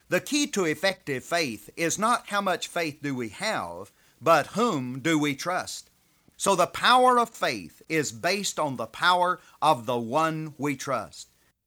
The key to effective faith is not how much faith do we have, but whom do we trust. So the power of faith is based on the power of the one we trust.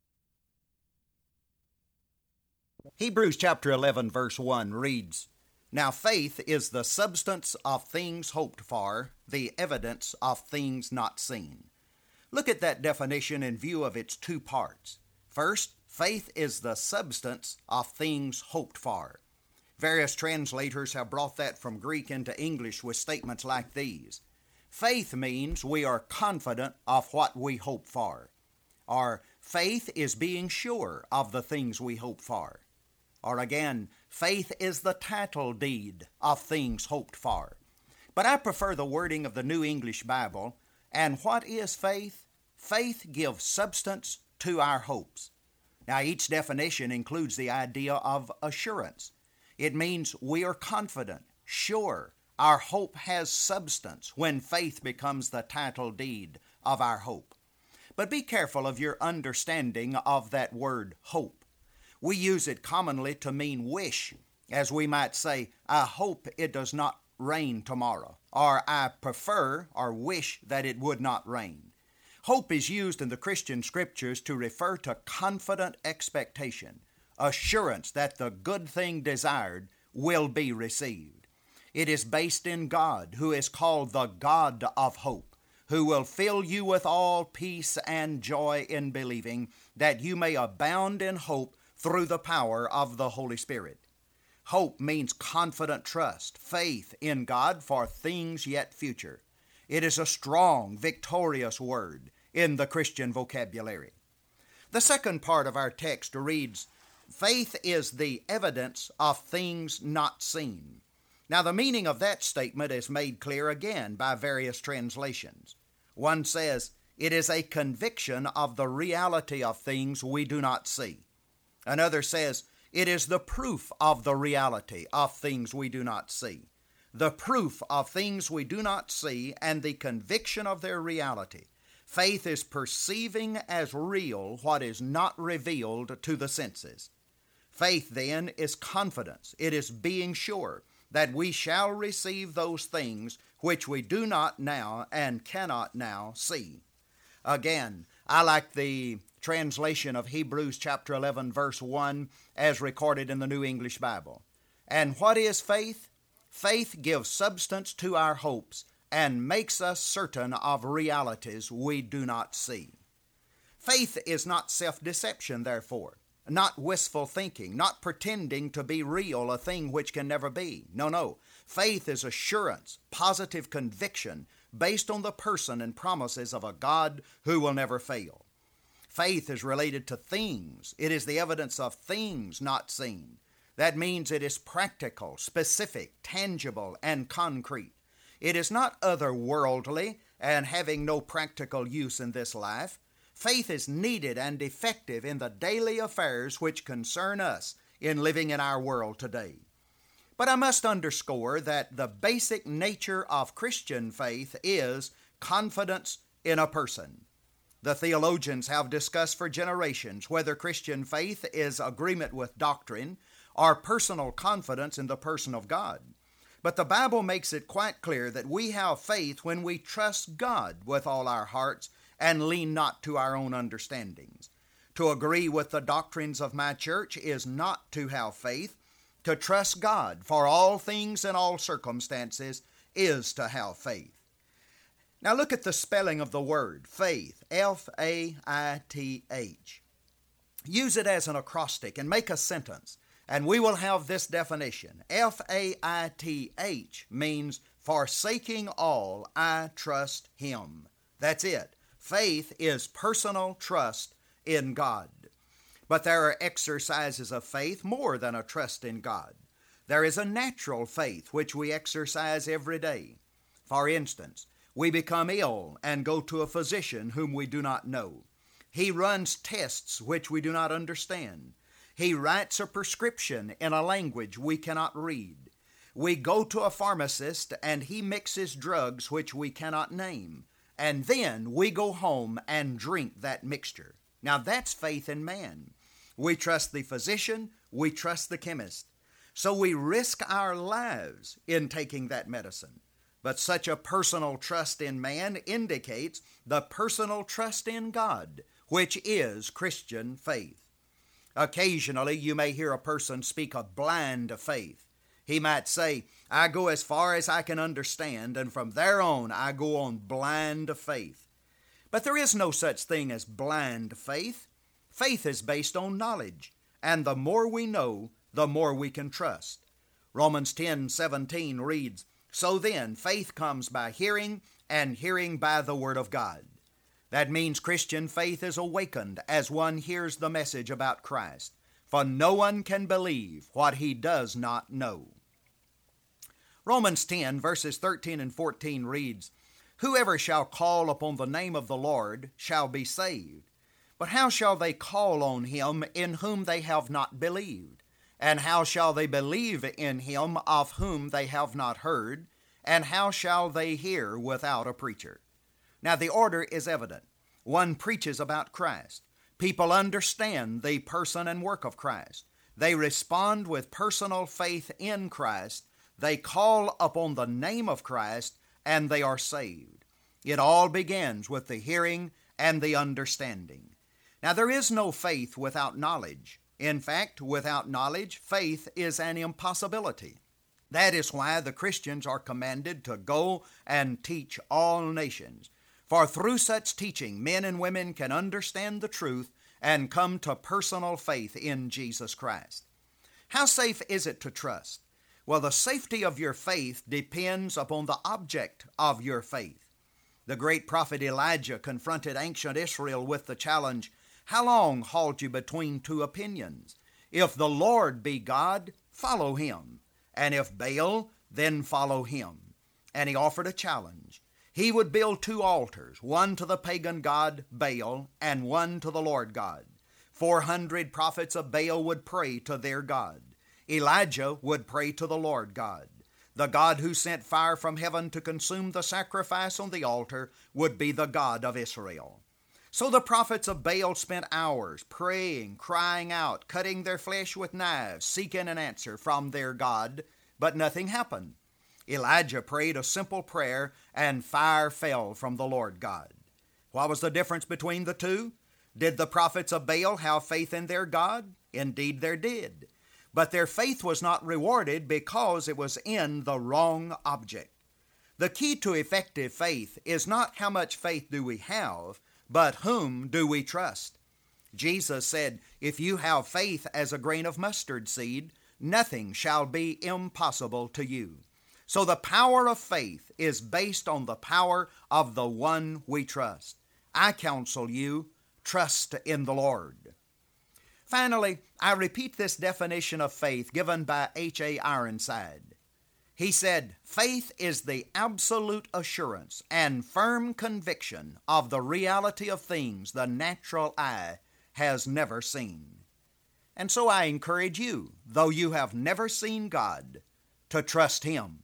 Hebrews chapter 11 verse 1 reads, "Now faith is the substance of things hoped for, the evidence of things not seen." Look at that definition in view of its two parts. First, faith is the substance of things hoped for. Various translators have brought that from Greek into English with statements like these. Faith means we are confident of what we hope for. Or faith is being sure of the things we hope for. Or again, faith is the title deed of things hoped for. But I prefer the wording of the New English Bible. And what is faith? Faith gives substance to our hopes. Now, each definition includes the idea of assurance. It means we are confident, sure. Our hope has substance when faith becomes the title deed of our hope. But be careful of your understanding of that word hope. We use it commonly to mean wish, as we might say, I hope it does not rain tomorrow, or I prefer or wish that it would not rain. Hope is used in the Christian Scriptures to refer to confident expectation, assurance that the good thing desired will be received. It is based in God, who is called the God of hope, who will fill you with all peace and joy in believing, that you may abound in hope through the power of the Holy Spirit. Hope means confident trust, faith in God for things yet future. It is a strong, victorious word in the Christian vocabulary. The second part of our text reads, "Faith is the evidence of things not seen." Now, the meaning of that statement is made clear again by various translations. One says, it is a conviction of the reality of things we do not see. Another says, it is the proof of the reality of things we do not see. The proof of things we do not see and the conviction of their reality. Faith is perceiving as real what is not revealed to the senses. Faith, then, is confidence. It is being sure that we shall receive those things which we do not now and cannot now see. Again, I like the translation of Hebrews chapter 11 verse 1 as recorded in the New English Bible. And what is faith? Faith gives substance to our hopes and makes us certain of realities we do not see. Faith is not self-deception, therefore. Not wistful thinking, not pretending to be real, a thing which can never be. No. Faith is assurance, positive conviction, based on the person and promises of a God who will never fail. Faith is related to things. It is the evidence of things not seen. That means it is practical, specific, tangible, and concrete. It is not otherworldly and having no practical use in this life. Faith is needed and effective in the daily affairs which concern us in living in our world today. But I must underscore that the basic nature of Christian faith is confidence in a person. The theologians have discussed for generations whether Christian faith is agreement with doctrine or personal confidence in the person of God. But the Bible makes it quite clear that we have faith when we trust God with all our hearts and lean not to our own understandings. To agree with the doctrines of my church is not to have faith. To trust God for all things and all circumstances is to have faith. Now look at the spelling of the word, faith, F-A-I-T-H. Use it as an acrostic and make a sentence, and we will have this definition. F-A-I-T-H means forsaking all, I trust Him. That's it. Faith is personal trust in God. But there are exercises of faith more than a trust in God. There is a natural faith which we exercise every day. For instance, we become ill and go to a physician whom we do not know. He runs tests which we do not understand. He writes a prescription in a language we cannot read. We go to a pharmacist and he mixes drugs which we cannot name. And then we go home and drink that mixture. Now that's faith in man. We trust the physician. We trust the chemist. So we risk our lives in taking that medicine. But such a personal trust in man indicates the personal trust in God, which is Christian faith. Occasionally, you may hear a person speak of blind faith. He might say, I go as far as I can understand, and from there on, I go on blind faith. But there is no such thing as blind faith. Faith is based on knowledge, and the more we know, the more we can trust. Romans 10:17 reads, So then, faith comes by hearing, and hearing by the Word of God. That means Christian faith is awakened as one hears the message about Christ, for no one can believe what he does not know. Romans 10, verses 13 and 14 reads, Whoever shall call upon the name of the Lord shall be saved. But how shall they call on him in whom they have not believed? And how shall they believe in him of whom they have not heard? And how shall they hear without a preacher? Now the order is evident. One preaches about Christ. People understand the person and work of Christ. They respond with personal faith in Christ. They call upon the name of Christ, and they are saved. It all begins with the hearing and the understanding. Now there is no faith without knowledge. In fact, without knowledge, faith is an impossibility. That is why the Christians are commanded to go and teach all nations. For through such teaching, men and women can understand the truth and come to personal faith in Jesus Christ. How safe is it to trust? Well, the safety of your faith depends upon the object of your faith. The great prophet Elijah confronted ancient Israel with the challenge, How long halt you between two opinions? If the Lord be God, follow him. And if Baal, then follow him. And he offered a challenge. He would build two altars, one to the pagan god Baal and one to the Lord God. 400 prophets of Baal would pray to their God. Elijah would pray to the Lord God. The God who sent fire from heaven to consume the sacrifice on the altar would be the God of Israel. So the prophets of Baal spent hours praying, crying out, cutting their flesh with knives, seeking an answer from their God, but nothing happened. Elijah prayed a simple prayer, and fire fell from the Lord God. What was the difference between the two? Did the prophets of Baal have faith in their God? Indeed, they did. But their faith was not rewarded because it was in the wrong object. The key to effective faith is not how much faith do we have, but whom do we trust? Jesus said, If you have faith as a grain of mustard seed, nothing shall be impossible to you. So the power of faith is based on the power of the one we trust. I counsel you, trust in the Lord. Finally, I repeat this definition of faith given by H.A. Ironside. He said, Faith is the absolute assurance and firm conviction of the reality of things the natural eye has never seen. And so I encourage you, though you have never seen God, to trust Him.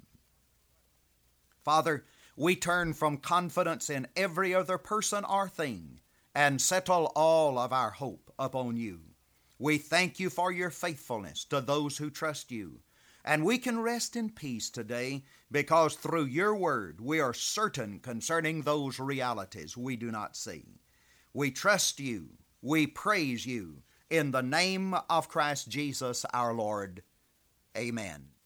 Father, we turn from confidence in every other person or thing and settle all of our hope upon you. We thank you for your faithfulness to those who trust you. And we can rest in peace today because through your word we are certain concerning those realities we do not see. We trust you. We praise you. In the name of Christ Jesus our Lord. Amen.